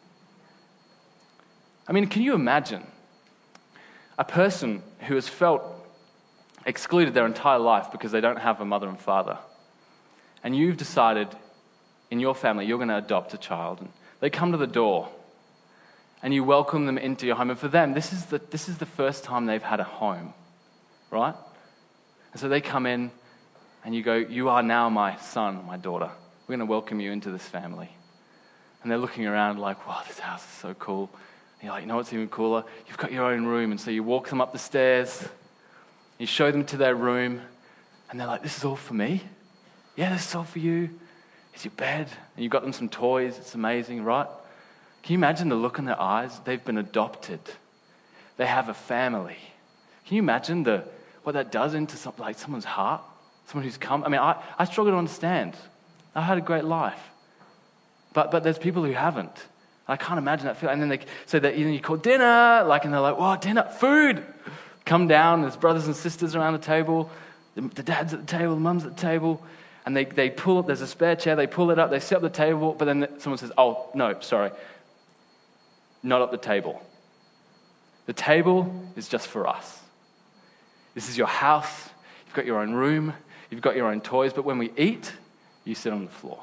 I mean, can you imagine a person who has felt excluded their entire life because they don't have a mother and father, and you've decided in your family you're going to adopt a child, and they come to the door, and you welcome them into your home, and for them, this is the first time they've had a home, right? And so they come in, and you go, you are now my son, my daughter. We're going to welcome you into this family. And they're looking around like, wow, this house is so cool. And you're like, you know what's even cooler? You've got your own room. And so you walk them up the stairs, you show them to their room, and they're like, this is all for me? Yeah, this is all for you. It's your bed. And you've got them some toys. It's amazing, right? Can you imagine the look in their eyes? They've been adopted. They have a family. Can you imagine what that does into someone's heart? Someone who's come. I mean, I struggle to understand. I had a great life. But there's people who haven't. I can't imagine that feeling. And then you call dinner, and they're like, "Whoa, dinner, food!" Come down. There's brothers and sisters around the table. The dad's at the table, the mum's at the table, and they pull up. There's a spare chair. They pull it up. They sit up the table. But then someone says, "Oh no, sorry, not up the table. The table is just for us. This is your house. You've got your own room. You've got your own toys. But when we eat, you sit on the floor."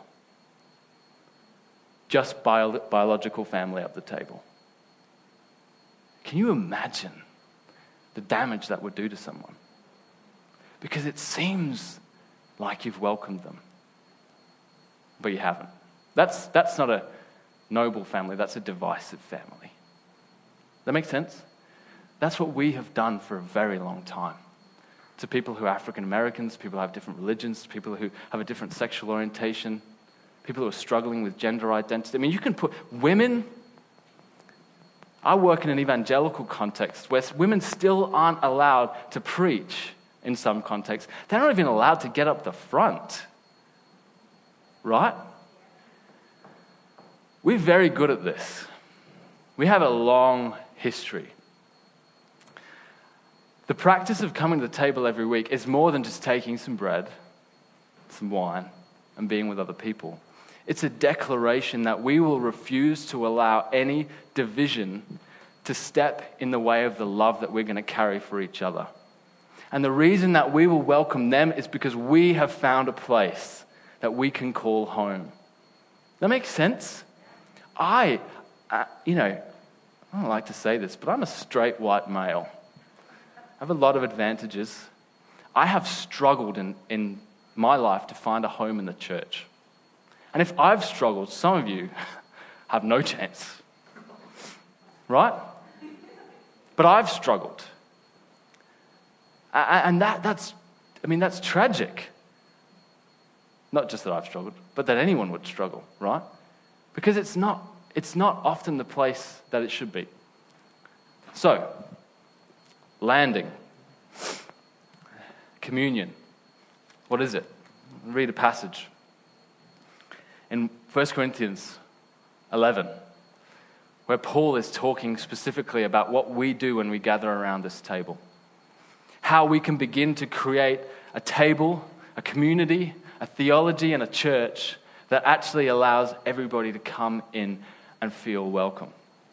Just biological family up the table. Can you imagine the damage that would do to someone? Because it seems like you've welcomed them, but you haven't. That's not a noble family, that's a divisive family. That makes sense? That's what we have done for a very long time. To people who are African Americans, people who have different religions, people who have a different sexual orientation, people who are struggling with gender identity. I mean, you can put women. I work in an evangelical context where women still aren't allowed to preach in some contexts. They're not even allowed to get up the front. Right? We're very good at this. We have a long history. The practice of coming to the table every week is more than just taking some bread, some wine, and being with other people. It's a declaration that we will refuse to allow any division to step in the way of the love that we're going to carry for each other. And the reason that we will welcome them is because we have found a place that we can call home. That makes sense? I don't like to say this, but I'm a straight white male. I have a lot of advantages. I have struggled in my life to find a home in the church. And if I've struggled, some of you have no chance. Right? But I've struggled. And that's tragic. Not just that I've struggled, but that anyone would struggle, right? Because it's not often the place that it should be. So, landing. Communion. What is it? Read a passage. In 1 Corinthians 11, where Paul is talking specifically about what we do when we gather around this table. How we can begin to create a table, a community, a theology, and a church that actually allows everybody to come in and feel welcome.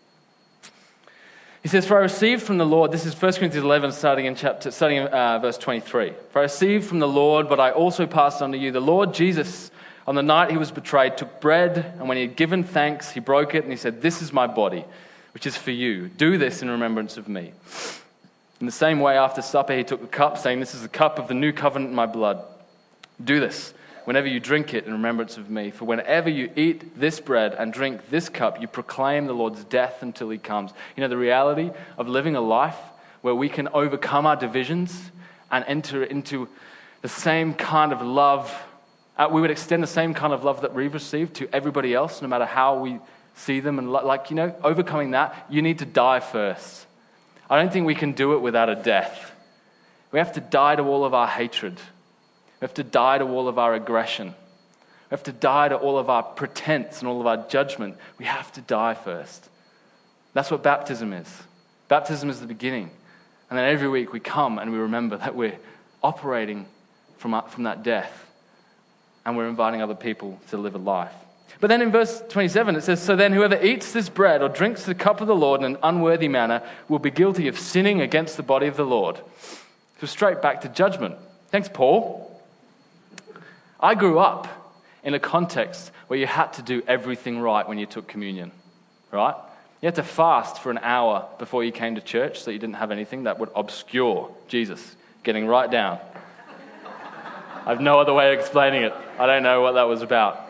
He says, "For I received from the Lord," this is 1 Corinthians 11, starting in verse 23. "For I received from the Lord, but I also passed on to you. The Lord Jesus, on the night he was betrayed, took bread, and when he had given thanks, he broke it, and he said, 'This is my body, which is for you. Do this in remembrance of me.' In the same way, after supper, he took the cup, saying, 'This is the cup of the new covenant in my blood. Do this whenever you drink it in remembrance of me. For whenever you eat this bread and drink this cup, you proclaim the Lord's death until he comes.'" You know, the reality of living a life where we can overcome our divisions and enter into the same kind of love. We would extend the same kind of love that we've received to everybody else, no matter how we see them. And overcoming that, you need to die first. I don't think we can do it without a death. We have to die to all of our hatred. We have to die to all of our aggression. We have to die to all of our pretense and all of our judgment. We have to die first. That's what baptism is. Baptism is the beginning. And then every week we come and we remember that we're operating from that death. And we're inviting other people to live a life. But then in verse 27 it says, "So then whoever eats this bread or drinks the cup of the Lord in an unworthy manner will be guilty of sinning against the body of the Lord." So straight back to judgment. Thanks, Paul. I grew up in a context where you had to do everything right when you took communion, right? You had to fast for an hour before you came to church so you didn't have anything that would obscure Jesus getting right down. I have no other way of explaining it. I don't know what that was about.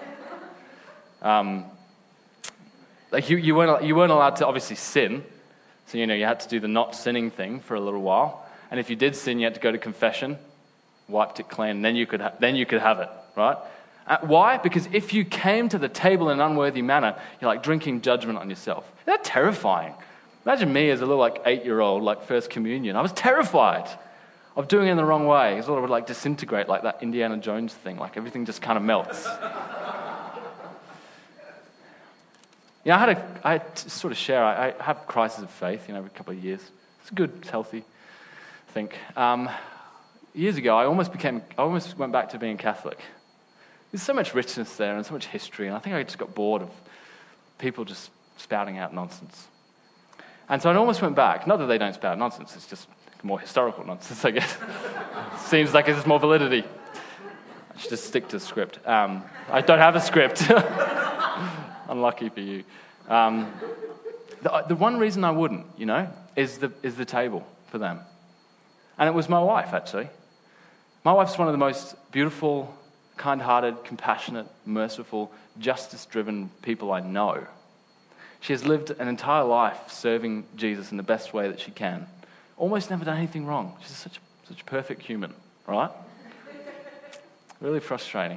Like you weren't allowed to obviously sin, so you had to do the not sinning thing for a little while. And if you did sin, you had to go to confession, wiped it clean, and then you could have it, right? Why? Because if you came to the table in an unworthy manner, you're like drinking judgment on yourself. That's terrifying. Imagine me as a little 8-year-old, first communion. I was terrified of doing it in the wrong way. It sort of would disintegrate like that Indiana Jones thing, everything just kind of melts. I had to sort of share, I have crisis of faith, every couple of years. It's good, it's healthy, I think. Years ago, I almost went back to being Catholic. There's so much richness there and so much history, and I think I just got bored of people just spouting out nonsense. And so I almost went back. Not that they don't spout nonsense, it's just more historical nonsense, I guess. Seems like there's more validity. I should just stick to the script. I don't have a script. Unlucky for you. The one reason I wouldn't, is the table for them. And it was my wife, actually. My wife's one of the most beautiful, kind-hearted, compassionate, merciful, justice-driven people I know. She has lived an entire life serving Jesus in the best way that she can. Almost never done anything wrong. She's such a perfect human, right? Really frustrating.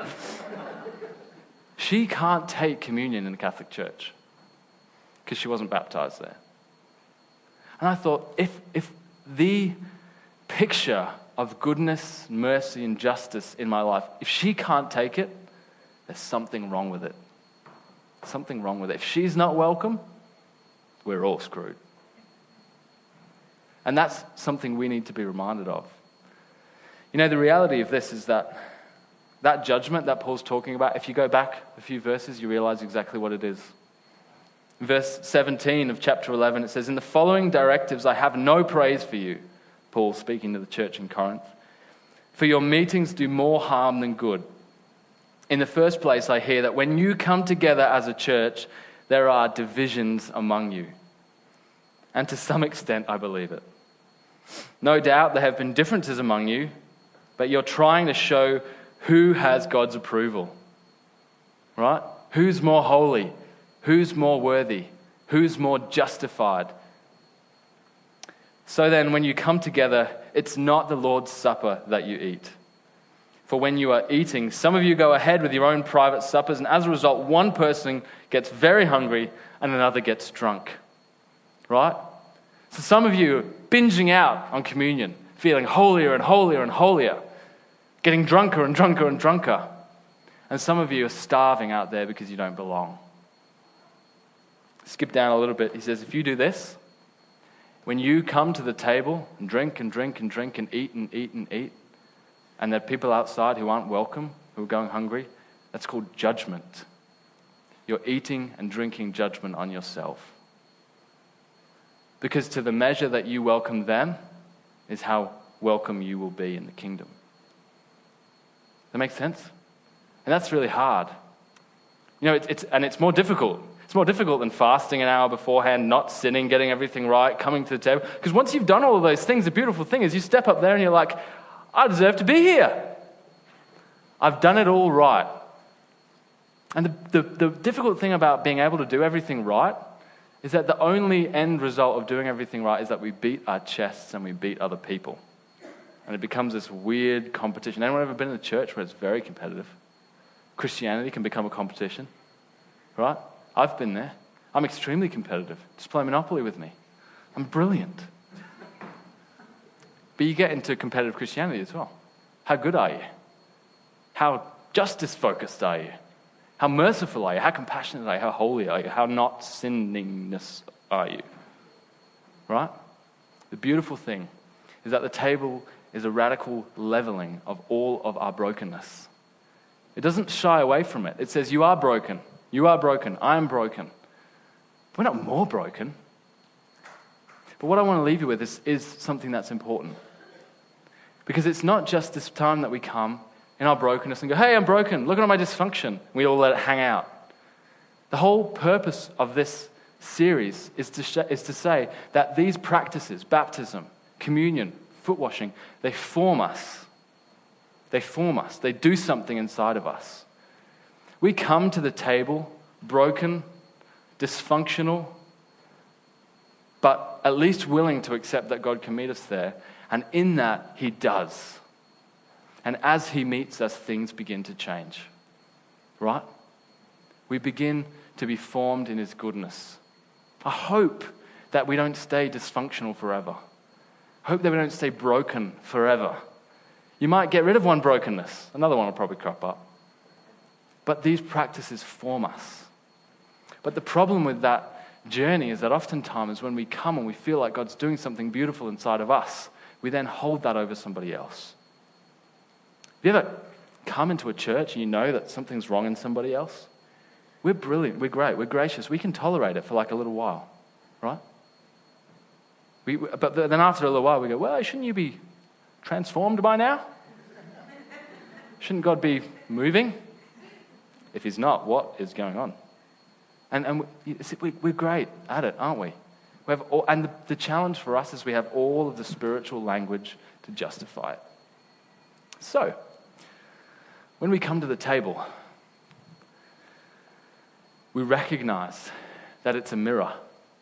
She can't take communion in the Catholic Church because she wasn't baptized there. And I thought, if the picture of goodness, mercy, and justice in my life, if she can't take it, there's something wrong with it. Something wrong with it. If she's not welcome, we're all screwed. And that's something we need to be reminded of. The reality of this is that judgment that Paul's talking about, if you go back a few verses, you realize exactly what it is. In verse 17 of chapter 11, it says, "In the following directives I have no praise for you," Paul speaking to the church in Corinth, "for your meetings do more harm than good. In the first place, I hear that when you come together as a church, there are divisions among you. And to some extent, I believe it. No doubt there have been differences among you, but you're trying to show who has God's approval, right? Who's more holy? Who's more worthy? Who's more justified? So then, when you come together, it's not the Lord's Supper that you eat. For when you are eating, some of you go ahead with your own private suppers, and as a result, one person gets very hungry and another gets drunk, right? So some of you are binging out on communion, feeling holier and holier and holier, getting drunker and drunker and drunker. And some of you are starving out there because you don't belong. Skip down a little bit. He says, if you do this, when you come to the table and drink and drink and drink and eat and eat and eat, and there are people outside who aren't welcome, who are going hungry, that's called judgment. You're eating and drinking judgment on yourself. Because to the measure that you welcome them is how welcome you will be in the kingdom. That makes sense? And that's really hard. It's more difficult. It's more difficult than fasting an hour beforehand, not sinning, getting everything right, coming to the table. Because once you've done all of those things, the beautiful thing is you step up there and you're like, I deserve to be here. I've done it all right. And the difficult thing about being able to do everything right is that the only end result of doing everything right is that we beat our chests and we beat other people. And it becomes this weird competition. Anyone ever been in a church where it's very competitive? Christianity can become a competition, right? I've been there. I'm extremely competitive. Just play Monopoly with me. I'm brilliant. But you get into competitive Christianity as well. How good are you? How justice-focused are you? How merciful are you? How compassionate are you? How holy are you? How not sinningness are you? Right? The beautiful thing is that the table is a radical leveling of all of our brokenness. It doesn't shy away from it. It says, you are broken. You are broken. I am broken. We're not more broken. But what I want to leave you with is something that's important. Because it's not just this time that we come in our brokenness and go, hey, I'm broken. Look at all my dysfunction. We all let it hang out. The whole purpose of this series is to say that these practices, baptism, communion, foot washing, they form us. They form us. They do something inside of us. We come to the table broken, dysfunctional, but at least willing to accept that God can meet us there. And in that, he does. And as he meets us, things begin to change. Right? We begin to be formed in his goodness. I hope that we don't stay dysfunctional forever. I hope that we don't stay broken forever. You might get rid of one brokenness. Another one will probably crop up. But these practices form us. But the problem with that journey is that oftentimes when we come and we feel like God's doing something beautiful inside of us, we then hold that over somebody else. Have you ever come into a church and you know that something's wrong in somebody else? We're brilliant, we're great, we're gracious, we can tolerate it for like a little while, right? But then after a little while we go, well, shouldn't you be transformed by now? Shouldn't God be moving? If he's not, what is going on? And we're great at it, aren't we? We have and the challenge for us is we have all of the spiritual language to justify it. So, when we come to the table, we recognize that it's a mirror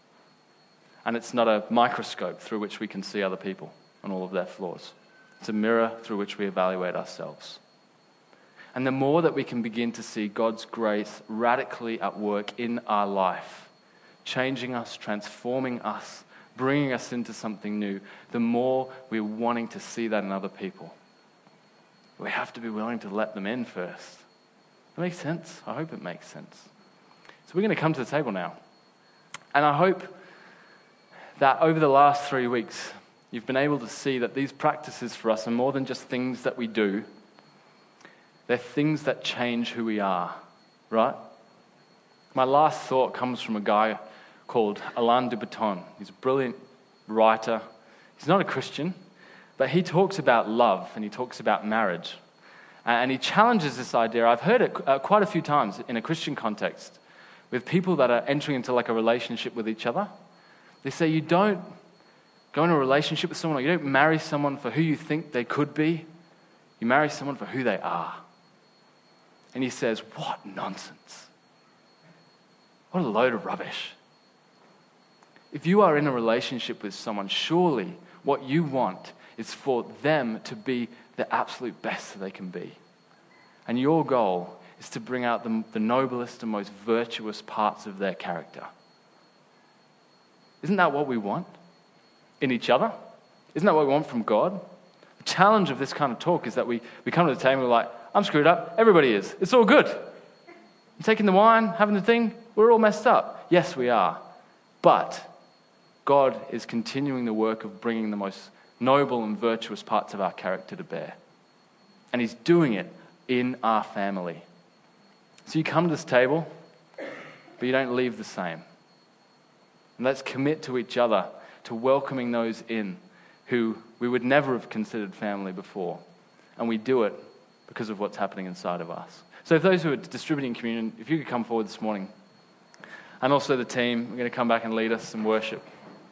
and it's not a microscope through which we can see other people and all of their flaws. It's a mirror through which we evaluate ourselves. And the more that we can begin to see God's grace radically at work in our life, changing us, transforming us, bringing us into something new, the more we're wanting to see that in other people. We have to be willing to let them in first. That makes sense? I hope it makes sense. So we're going to come to the table now. And I hope that over the last 3 weeks, you've been able to see that these practices for us are more than just things that we do. They're things that change who we are, right? My last thought comes from a guy called Alain de Botton. He's a brilliant writer. He's not a Christian, but he talks about love and he talks about marriage. And he challenges this idea. I've heard it quite a few times in a Christian context with people that are entering into like a relationship with each other. They say you don't go into a relationship with someone, or you don't marry someone for who you think they could be. You marry someone for who they are. And he says, what nonsense. What a load of rubbish. If you are in a relationship with someone, surely what you want is for them to be the absolute best that they can be. And your goal is to bring out the noblest and most virtuous parts of their character. Isn't that what we want in each other? Isn't that what we want from God? The challenge of this kind of talk is that we come to the table and we're like, I'm screwed up. Everybody is. It's all good. I'm taking the wine, having the thing. We're all messed up. Yes, we are. But God is continuing the work of bringing the most noble and virtuous parts of our character to bear. And he's doing it in our family. So you come to this table, but you don't leave the same. And let's commit to each other to welcoming those in who we would never have considered family before. And we do it because of what's happening inside of us. So if those who are distributing communion, if you could come forward this morning. And also the team, we're going to come back and lead us in worship.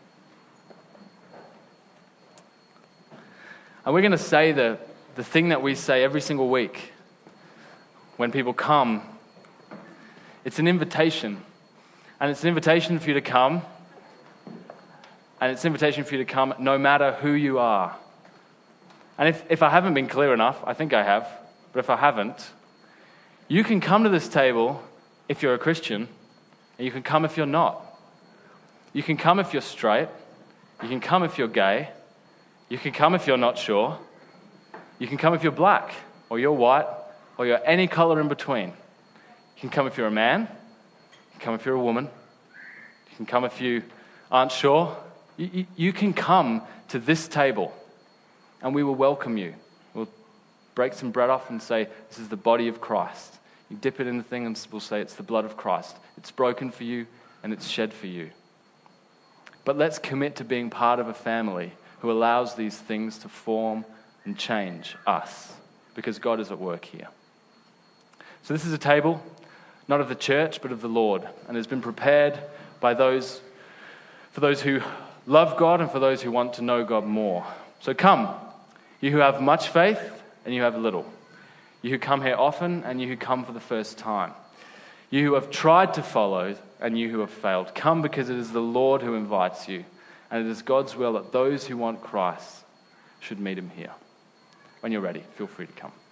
And we're going to say the thing that we say every single week when people come. It's an invitation. And it's an invitation for you to come. And it's an invitation for you to come no matter who you are. And if I haven't been clear enough, I think I have, but if I haven't, you can come to this table if you're a Christian, and you can come if you're not. You can come if you're straight. You can come if you're gay. You can come if you're not sure. You can come if you're black, or you're white, or you're any color in between. You can come if you're a man. You can come if you're a woman. You can come if you aren't sure. You can come to this table, and we will welcome you. We'll break some bread off and say, this is the body of Christ. You dip it in the thing and we'll say, it's the blood of Christ. It's broken for you and it's shed for you. But let's commit to being part of a family who allows these things to form and change us, because God is at work here. So this is a table, not of the church, but of the Lord, and has been prepared by those, for those who love God and for those who want to know God more. So come, you who have much faith, and you have little. You who come here often and you who come for the first time. You who have tried to follow and you who have failed. Come because it is the Lord who invites you, and it is God's will that those who want Christ should meet him here. When you're ready, feel free to come.